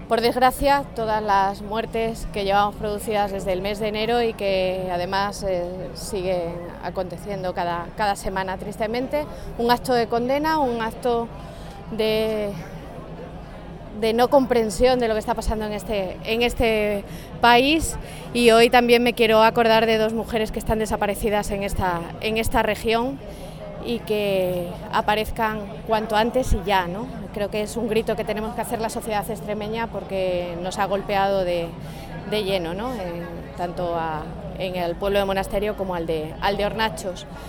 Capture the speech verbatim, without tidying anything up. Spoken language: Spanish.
Por desgracia, todas las muertes que llevamos producidas desde el mes de enero y que además eh, siguen aconteciendo cada, cada semana, tristemente, un acto de condena, un acto de, de no comprensión de lo que está pasando en este, en este país, y hoy también me quiero acordar de dos mujeres que están desaparecidas en esta, en esta región y que aparezcan cuanto antes y ya, ¿no? Creo que es un grito que tenemos que hacer la sociedad extremeña porque nos ha golpeado de, de lleno, ¿no? Eh, tanto a, en el pueblo de Monasterio como al de, al de Hornachos.